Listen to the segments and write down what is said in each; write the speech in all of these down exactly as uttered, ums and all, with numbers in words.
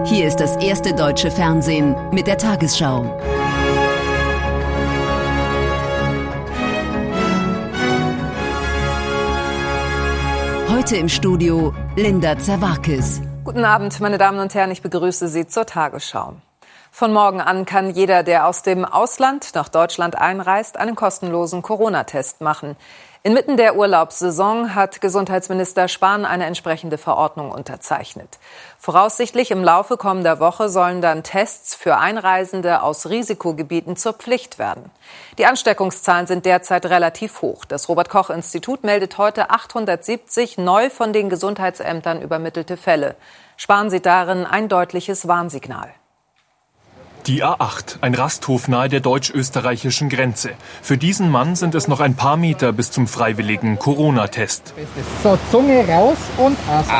Hier ist das erste deutsche Fernsehen mit der Tagesschau. Heute im Studio Linda Zerwakis. Guten Abend, meine Damen und Herren, ich begrüße Sie zur Tagesschau. Von morgen an kann jeder, der aus dem Ausland nach Deutschland einreist, einen kostenlosen Corona-Test machen. Inmitten der Urlaubssaison hat Gesundheitsminister Spahn eine entsprechende Verordnung unterzeichnet. Voraussichtlich im Laufe kommender Woche sollen dann Tests für Einreisende aus Risikogebieten zur Pflicht werden. Die Ansteckungszahlen sind derzeit relativ hoch. Das Robert-Koch-Institut meldet heute achthundertsiebzig neu von den Gesundheitsämtern übermittelte Fälle. Spahn sieht darin ein deutliches Warnsignal. Die A acht, ein Rasthof nahe der deutsch-österreichischen Grenze. Für diesen Mann sind es noch ein paar Meter bis zum freiwilligen Corona-Test. So, Zunge raus und Nase.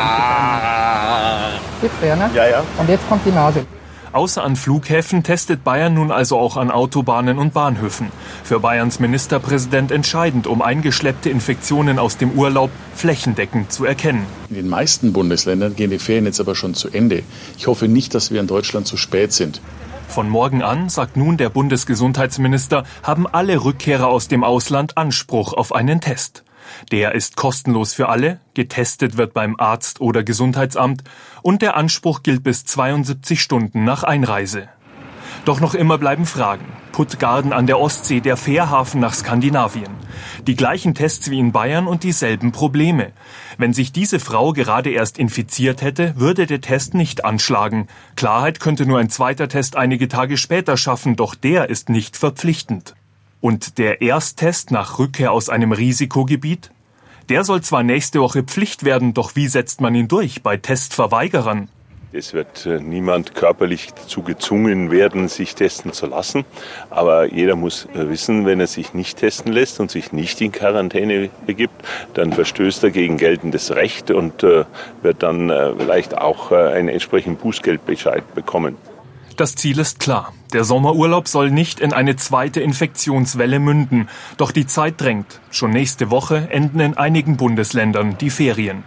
Ah. Jetzt, Werner? Ja, ja. Und jetzt kommt die Nase. Außer an Flughäfen testet Bayern nun also auch an Autobahnen und Bahnhöfen. Für Bayerns Ministerpräsident entscheidend, um eingeschleppte Infektionen aus dem Urlaub flächendeckend zu erkennen. In den meisten Bundesländern gehen die Ferien jetzt aber schon zu Ende. Ich hoffe nicht, dass wir in Deutschland zu spät sind. Von morgen an, sagt nun der Bundesgesundheitsminister, haben alle Rückkehrer aus dem Ausland Anspruch auf einen Test. Der ist kostenlos für alle, getestet wird beim Arzt oder Gesundheitsamt und der Anspruch gilt bis zweiundsiebzig Stunden nach Einreise. Doch noch immer bleiben Fragen. Puttgarden an der Ostsee, der Fährhafen nach Skandinavien. Die gleichen Tests wie in Bayern und dieselben Probleme. Wenn sich diese Frau gerade erst infiziert hätte, würde der Test nicht anschlagen. Klarheit könnte nur ein zweiter Test einige Tage später schaffen, doch der ist nicht verpflichtend. Und der Ersttest nach Rückkehr aus einem Risikogebiet? Der soll zwar nächste Woche Pflicht werden, doch wie setzt man ihn durch bei Testverweigerern? Es wird niemand körperlich dazu gezwungen werden, sich testen zu lassen. Aber jeder muss wissen, wenn er sich nicht testen lässt und sich nicht in Quarantäne begibt, dann verstößt er gegen geltendes Recht und wird dann vielleicht auch einen entsprechenden Bußgeldbescheid bekommen. Das Ziel ist klar. Der Sommerurlaub soll nicht in eine zweite Infektionswelle münden. Doch die Zeit drängt. Schon nächste Woche enden in einigen Bundesländern die Ferien.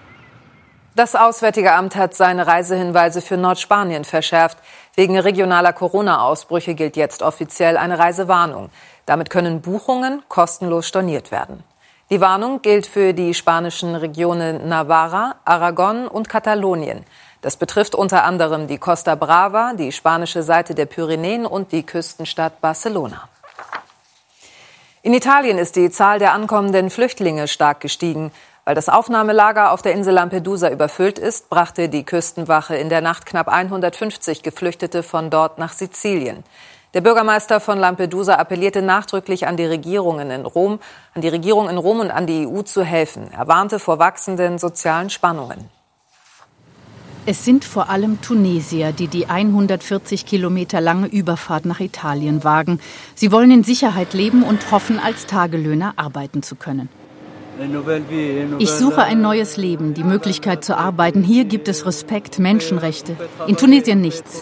Das Auswärtige Amt hat seine Reisehinweise für Nordspanien verschärft. Wegen regionaler Corona-Ausbrüche gilt jetzt offiziell eine Reisewarnung. Damit können Buchungen kostenlos storniert werden. Die Warnung gilt für die spanischen Regionen Navarra, Aragon und Katalonien. Das betrifft unter anderem die Costa Brava, die spanische Seite der Pyrenäen und die Küstenstadt Barcelona. In Italien ist die Zahl der ankommenden Flüchtlinge stark gestiegen. Weil das Aufnahmelager auf der Insel Lampedusa überfüllt ist, brachte die Küstenwache in der Nacht knapp hundertfünfzig Geflüchtete von dort nach Sizilien. Der Bürgermeister von Lampedusa appellierte nachdrücklich an die Regierungen in Rom, an die Regierung in Rom und an die E U zu helfen. Er warnte vor wachsenden sozialen Spannungen. Es sind vor allem Tunesier, die die hundertvierzig Kilometer lange Überfahrt nach Italien wagen. Sie wollen in Sicherheit leben und hoffen, als Tagelöhner arbeiten zu können. Ich suche ein neues Leben, die Möglichkeit zu arbeiten. Hier gibt es Respekt, Menschenrechte. In Tunesien nichts.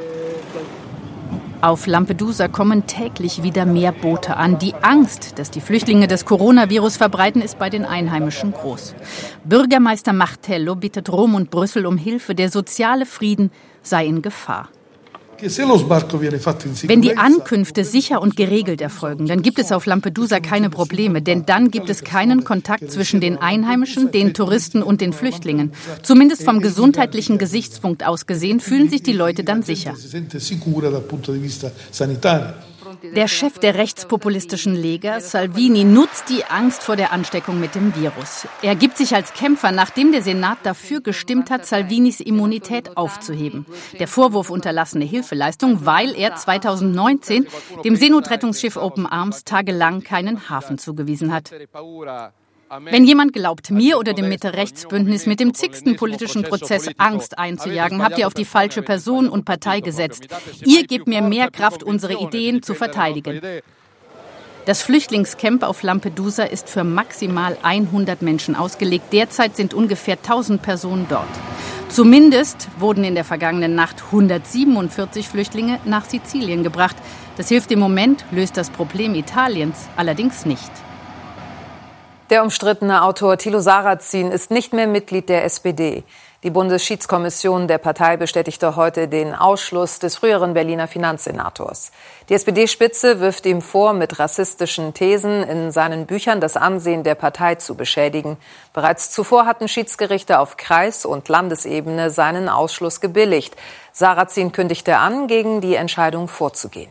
Auf Lampedusa kommen täglich wieder mehr Boote an. Die Angst, dass die Flüchtlinge das Coronavirus verbreiten, ist bei den Einheimischen groß. Bürgermeister Martello bittet Rom und Brüssel um Hilfe. Der soziale Frieden sei in Gefahr. Wenn die Ankünfte sicher und geregelt erfolgen, dann gibt es auf Lampedusa keine Probleme, denn dann gibt es keinen Kontakt zwischen den Einheimischen, den Touristen und den Flüchtlingen. Zumindest vom gesundheitlichen Gesichtspunkt aus gesehen fühlen sich die Leute dann sicher. Der Chef der rechtspopulistischen Lega, Salvini, nutzt die Angst vor der Ansteckung mit dem Virus. Er gibt sich als Kämpfer, nachdem der Senat dafür gestimmt hat, Salvinis Immunität aufzuheben. Der Vorwurf unterlassene Hilfeleistung, weil er zweitausendneunzehn dem Seenotrettungsschiff Open Arms tagelang keinen Hafen zugewiesen hat. Wenn jemand glaubt, mir oder dem Mitte-Rechts-Bündnis mit dem zigsten politischen Prozess Angst einzujagen, habt ihr auf die falsche Person und Partei gesetzt. Ihr gebt mir mehr Kraft, unsere Ideen zu verteidigen. Das Flüchtlingscamp auf Lampedusa ist für maximal hundert Menschen ausgelegt. Derzeit sind ungefähr tausend Personen dort. Zumindest wurden in der vergangenen Nacht hundertsiebenundvierzig Flüchtlinge nach Sizilien gebracht. Das hilft im Moment, löst das Problem Italiens allerdings nicht. Der umstrittene Autor Thilo Sarrazin ist nicht mehr Mitglied der S P D. Die Bundesschiedskommission der Partei bestätigte heute den Ausschluss des früheren Berliner Finanzsenators. Die S P D-Spitze wirft ihm vor, mit rassistischen Thesen in seinen Büchern das Ansehen der Partei zu beschädigen. Bereits zuvor hatten Schiedsgerichte auf Kreis- und Landesebene seinen Ausschluss gebilligt. Sarrazin kündigte an, gegen die Entscheidung vorzugehen.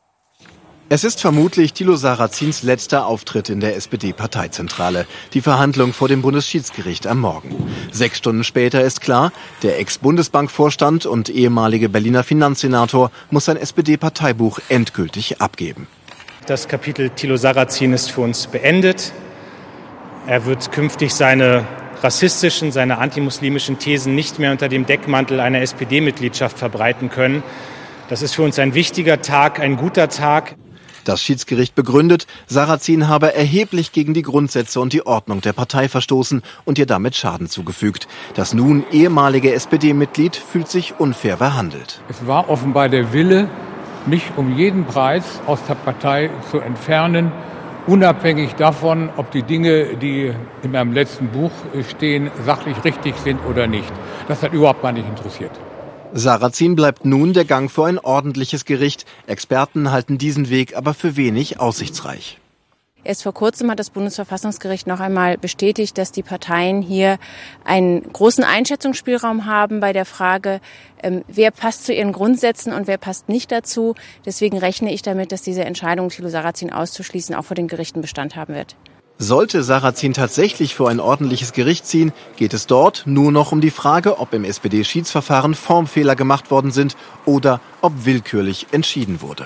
Es ist vermutlich Thilo Sarrazins letzter Auftritt in der S P D-Parteizentrale. Die Verhandlung vor dem Bundesschiedsgericht am Morgen. Sechs Stunden später ist klar, der Ex-Bundesbankvorstand und ehemalige Berliner Finanzsenator muss sein S P D-Parteibuch endgültig abgeben. Das Kapitel Thilo Sarrazin ist für uns beendet. Er wird künftig seine rassistischen, seine antimuslimischen Thesen nicht mehr unter dem Deckmantel einer S P D-Mitgliedschaft verbreiten können. Das ist für uns ein wichtiger Tag, ein guter Tag. Das Schiedsgericht begründet, Sarrazin habe erheblich gegen die Grundsätze und die Ordnung der Partei verstoßen und ihr damit Schaden zugefügt. Das nun ehemalige S P D-Mitglied fühlt sich unfair behandelt. Es war offenbar der Wille, mich um jeden Preis aus der Partei zu entfernen, unabhängig davon, ob die Dinge, die in meinem letzten Buch stehen, sachlich richtig sind oder nicht. Das hat überhaupt gar nicht interessiert. Sarrazin bleibt nun der Gang vor ein ordentliches Gericht. Experten halten diesen Weg aber für wenig aussichtsreich. Erst vor kurzem hat das Bundesverfassungsgericht noch einmal bestätigt, dass die Parteien hier einen großen Einschätzungsspielraum haben bei der Frage, ähm, wer passt zu ihren Grundsätzen und wer passt nicht dazu. Deswegen rechne ich damit, dass diese Entscheidung, Thilo Sarrazin auszuschließen, auch vor den Gerichten Bestand haben wird. Sollte Sarrazin tatsächlich vor ein ordentliches Gericht ziehen, geht es dort nur noch um die Frage, ob im S P D-Schiedsverfahren Formfehler gemacht worden sind oder ob willkürlich entschieden wurde.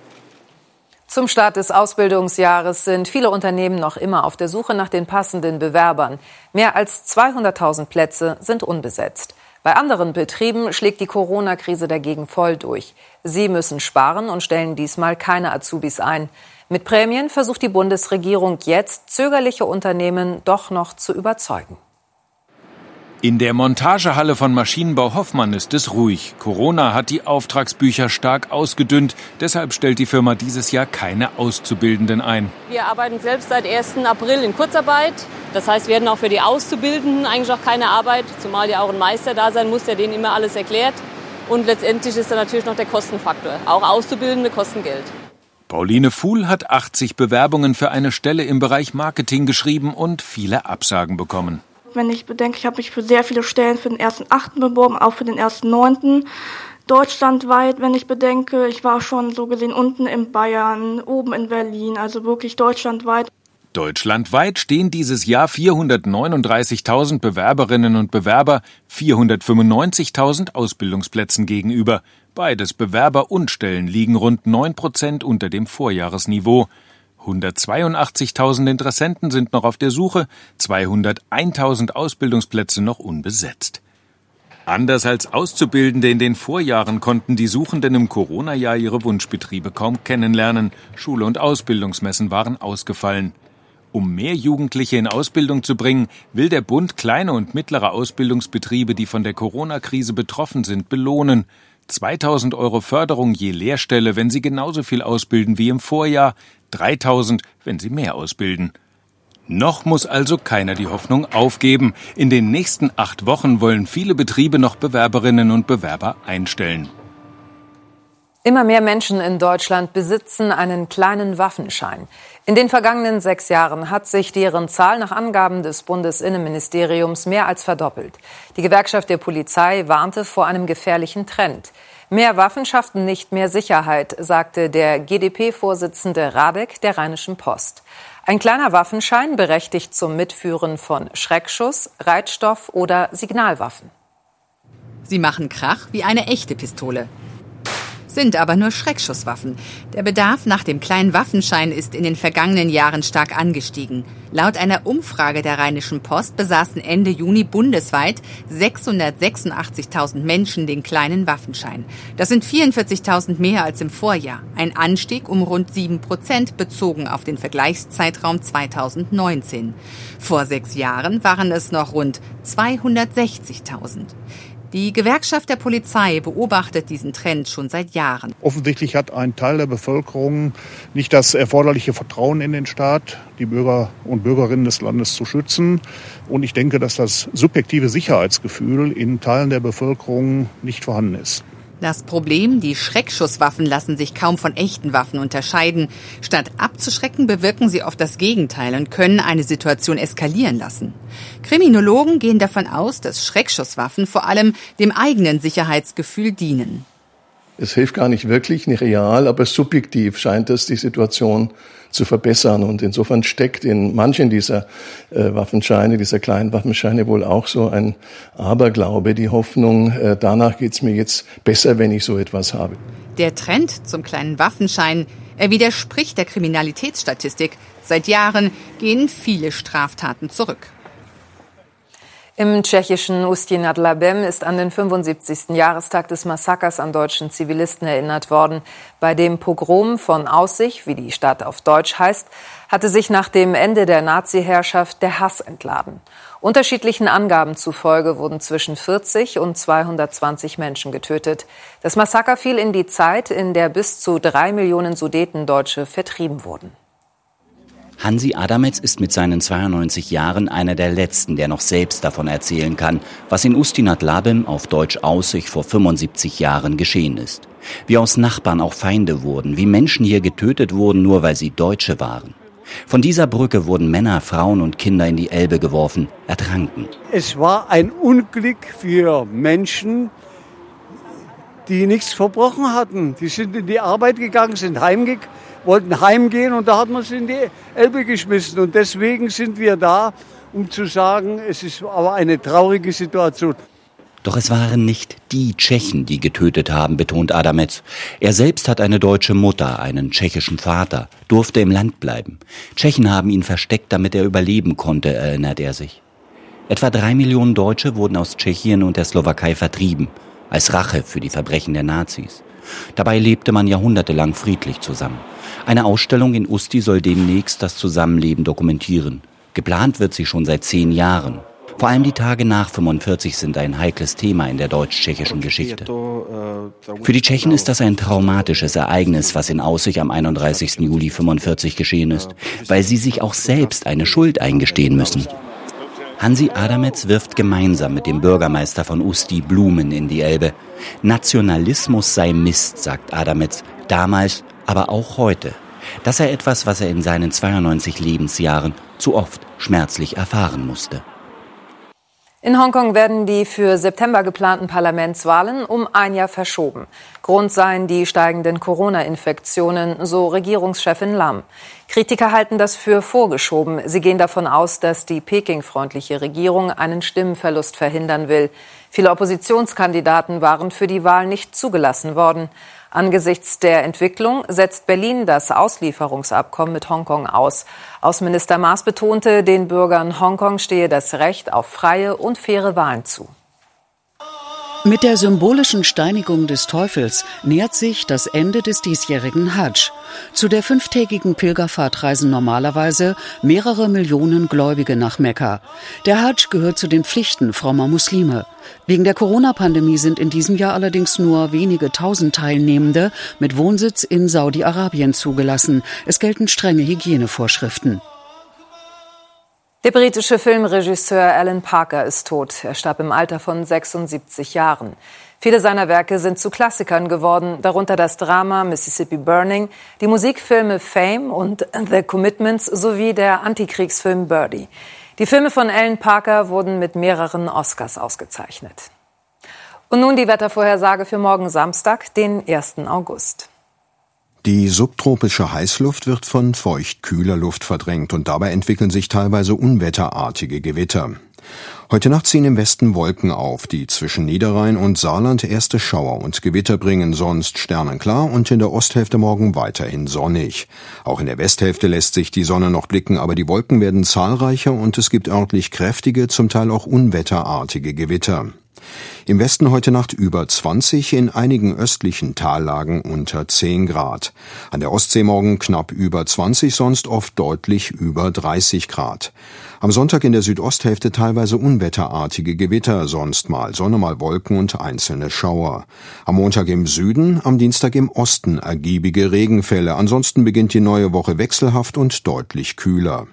Zum Start des Ausbildungsjahres sind viele Unternehmen noch immer auf der Suche nach den passenden Bewerbern. Mehr als zweihunderttausend Plätze sind unbesetzt. Bei anderen Betrieben schlägt die Corona-Krise dagegen voll durch. Sie müssen sparen und stellen diesmal keine Azubis ein. Mit Prämien versucht die Bundesregierung jetzt, zögerliche Unternehmen doch noch zu überzeugen. In der Montagehalle von Maschinenbau Hoffmann ist es ruhig. Corona hat die Auftragsbücher stark ausgedünnt. Deshalb stellt die Firma dieses Jahr keine Auszubildenden ein. Wir arbeiten selbst seit ersten April in Kurzarbeit. Das heißt, wir hatten auch für die Auszubildenden eigentlich auch keine Arbeit, zumal ja auch ein Meister da sein muss, der denen immer alles erklärt. Und letztendlich ist da natürlich noch der Kostenfaktor. Auch Auszubildende kosten Geld. Pauline Fuhl hat achtzig Bewerbungen für eine Stelle im Bereich Marketing geschrieben und viele Absagen bekommen. Wenn ich bedenke, ich habe mich für sehr viele Stellen für den ersten achten beworben, auch für den ersten neunten Deutschlandweit, wenn ich bedenke, ich war schon so gesehen unten in Bayern, oben in Berlin, also wirklich deutschlandweit. Deutschlandweit stehen dieses Jahr vierhundertneununddreißigtausend Bewerberinnen und Bewerber vierhundertfünfundneunzigtausend Ausbildungsplätzen gegenüber. Beides Bewerber und Stellen liegen rund neun Prozent unter dem Vorjahresniveau. hundertzweiundachtzigtausend Interessenten sind noch auf der Suche, zweihunderteintausend Ausbildungsplätze noch unbesetzt. Anders als Auszubildende in den Vorjahren konnten die Suchenden im Corona-Jahr ihre Wunschbetriebe kaum kennenlernen. Schule- und Ausbildungsmessen waren ausgefallen. Um mehr Jugendliche in Ausbildung zu bringen, will der Bund kleine und mittlere Ausbildungsbetriebe, die von der Corona-Krise betroffen sind, belohnen. zweitausend Euro Förderung je Lehrstelle, wenn sie genauso viel ausbilden wie im Vorjahr, dreitausend, wenn sie mehr ausbilden. Noch muss also keiner die Hoffnung aufgeben. In den nächsten acht Wochen wollen viele Betriebe noch Bewerberinnen und Bewerber einstellen. Immer mehr Menschen in Deutschland besitzen einen kleinen Waffenschein. In den vergangenen sechs Jahren hat sich deren Zahl nach Angaben des Bundesinnenministeriums mehr als verdoppelt. Die Gewerkschaft der Polizei warnte vor einem gefährlichen Trend. Mehr Waffen schafften nicht mehr Sicherheit, sagte der G d P-Vorsitzende Radeck der Rheinischen Post. Ein kleiner Waffenschein berechtigt zum Mitführen von Schreckschuss, Reitstoff oder Signalwaffen. Sie machen Krach wie eine echte Pistole. Sind aber nur Schreckschusswaffen. Der Bedarf nach dem kleinen Waffenschein ist in den vergangenen Jahren stark angestiegen. Laut einer Umfrage der Rheinischen Post besaßen Ende Juni bundesweit sechshundertsechsundachtzigtausend Menschen den kleinen Waffenschein. Das sind vierundvierzigtausend mehr als im Vorjahr. Ein Anstieg um rund sieben Prozent bezogen auf den Vergleichszeitraum zweitausendneunzehn. Vor sechs Jahren waren es noch rund zweihundertsechzigtausend. Die Gewerkschaft der Polizei beobachtet diesen Trend schon seit Jahren. Offensichtlich hat ein Teil der Bevölkerung nicht das erforderliche Vertrauen in den Staat, die Bürger und Bürgerinnen des Landes zu schützen. Und ich denke, dass das subjektive Sicherheitsgefühl in Teilen der Bevölkerung nicht vorhanden ist. Das Problem, die Schreckschusswaffen lassen sich kaum von echten Waffen unterscheiden. Statt abzuschrecken, bewirken sie oft das Gegenteil und können eine Situation eskalieren lassen. Kriminologen gehen davon aus, dass Schreckschusswaffen vor allem dem eigenen Sicherheitsgefühl dienen. Es hilft gar nicht wirklich, nicht real, aber subjektiv scheint es, die Situation zu verbessern. Und insofern steckt in manchen dieser äh, Waffenscheine, dieser kleinen Waffenscheine wohl auch so ein Aberglaube, die Hoffnung, äh, danach geht's mir jetzt besser, wenn ich so etwas habe. Der Trend zum kleinen Waffenschein, er widerspricht der Kriminalitätsstatistik. Seit Jahren gehen viele Straftaten zurück. Im tschechischen Ústí nad Labem ist an den fünfundsiebzigsten Jahrestag des Massakers an deutschen Zivilisten erinnert worden. Bei dem Pogrom von Aussich, wie die Stadt auf Deutsch heißt, hatte sich nach dem Ende der Nazi-Herrschaft der Hass entladen. Unterschiedlichen Angaben zufolge wurden zwischen vierzig und zweihundertzwanzig Menschen getötet. Das Massaker fiel in die Zeit, in der bis zu drei Millionen Sudetendeutsche vertrieben wurden. Hansi Adametz ist mit seinen zweiundneunzig Jahren einer der Letzten, der noch selbst davon erzählen kann, was in Ústí nad Labem, auf Deutsch Aussich, vor fünfundsiebzig Jahren geschehen ist. Wie aus Nachbarn auch Feinde wurden, wie Menschen hier getötet wurden, nur weil sie Deutsche waren. Von dieser Brücke wurden Männer, Frauen und Kinder in die Elbe geworfen, ertranken. Es war ein Unglück für Menschen, die nichts verbrochen hatten. Die sind in die Arbeit gegangen, sind heimgegangen, wollten heimgehen und da hat man sie in die Elbe geschmissen. Und deswegen sind wir da, um zu sagen, es ist aber eine traurige Situation. Doch es waren nicht die Tschechen, die getötet haben, betont Adametz. Er selbst hat eine deutsche Mutter, einen tschechischen Vater, durfte im Land bleiben. Tschechen haben ihn versteckt, damit er überleben konnte, erinnert er sich. Etwa drei Millionen Deutsche wurden aus Tschechien und der Slowakei vertrieben, als Rache für die Verbrechen der Nazis. Dabei lebte man jahrhundertelang friedlich zusammen. Eine Ausstellung in Ústí soll demnächst das Zusammenleben dokumentieren. Geplant wird sie schon seit zehn Jahren. Vor allem die Tage nach fünfundvierzig sind ein heikles Thema in der deutsch-tschechischen Geschichte. Für die Tschechen ist das ein traumatisches Ereignis, was in Aussich am einunddreißigsten Juli fünfundvierzig geschehen ist, weil sie sich auch selbst eine Schuld eingestehen müssen. Hansi Adametz wirft gemeinsam mit dem Bürgermeister von Ústí Blumen in die Elbe. Nationalismus sei Mist, sagt Adametz, damals, aber auch heute. Das sei etwas, was er in seinen zweiundneunzig Lebensjahren zu oft schmerzlich erfahren musste. In Hongkong werden die für September geplanten Parlamentswahlen um ein Jahr verschoben. Grund seien die steigenden Corona-Infektionen, so Regierungschefin Lam. Kritiker halten das für vorgeschoben. Sie gehen davon aus, dass die Peking-freundliche Regierung einen Stimmenverlust verhindern will. Viele Oppositionskandidaten waren für die Wahl nicht zugelassen worden. Angesichts der Entwicklung setzt Berlin das Auslieferungsabkommen mit Hongkong aus. Außenminister Maas betonte, den Bürgern Hongkong stehe das Recht auf freie und faire Wahlen zu. Mit der symbolischen Steinigung des Teufels nähert sich das Ende des diesjährigen Hadsch. Zu der fünftägigen Pilgerfahrt reisen normalerweise mehrere Millionen Gläubige nach Mekka. Der Hadsch gehört zu den Pflichten frommer Muslime. Wegen der Corona-Pandemie sind in diesem Jahr allerdings nur wenige tausend Teilnehmende mit Wohnsitz in Saudi-Arabien zugelassen. Es gelten strenge Hygienevorschriften. Der britische Filmregisseur Alan Parker ist tot. Er starb im Alter von sechsundsiebzig Jahren. Viele seiner Werke sind zu Klassikern geworden, darunter das Drama Mississippi Burning, die Musikfilme Fame und The Commitments sowie der Antikriegsfilm Birdie. Die Filme von Alan Parker wurden mit mehreren Oscars ausgezeichnet. Und nun die Wettervorhersage für morgen Samstag, den ersten August. Die subtropische Heißluft wird von feucht-kühler Luft verdrängt und dabei entwickeln sich teilweise unwetterartige Gewitter. Heute Nacht ziehen im Westen Wolken auf, die zwischen Niederrhein und Saarland erste Schauer und Gewitter bringen, sonst sternenklar und in der Osthälfte morgen weiterhin sonnig. Auch in der Westhälfte lässt sich die Sonne noch blicken, aber die Wolken werden zahlreicher und es gibt örtlich kräftige, zum Teil auch unwetterartige Gewitter. Im Westen heute Nacht über zwanzig, in einigen östlichen Tallagen unter zehn Grad. An der Ostsee morgen knapp über zwanzig, sonst oft deutlich über dreißig Grad. Am Sonntag in der Südosthälfte teilweise unwetterartige Gewitter, sonst mal Sonne, mal Wolken und einzelne Schauer. Am Montag im Süden, am Dienstag im Osten ergiebige Regenfälle. Ansonsten beginnt die neue Woche wechselhaft und deutlich kühler.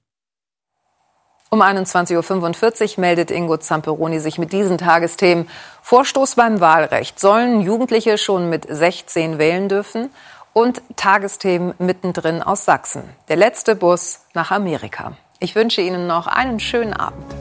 Um einundzwanzig Uhr fünfundvierzig meldet Ingo Zamperoni sich mit diesen Tagesthemen. Vorstoß beim Wahlrecht. Sollen Jugendliche schon mit sechzehn wählen dürfen? Und Tagesthemen mittendrin aus Sachsen. Der letzte Bus nach Amerika. Ich wünsche Ihnen noch einen schönen Abend.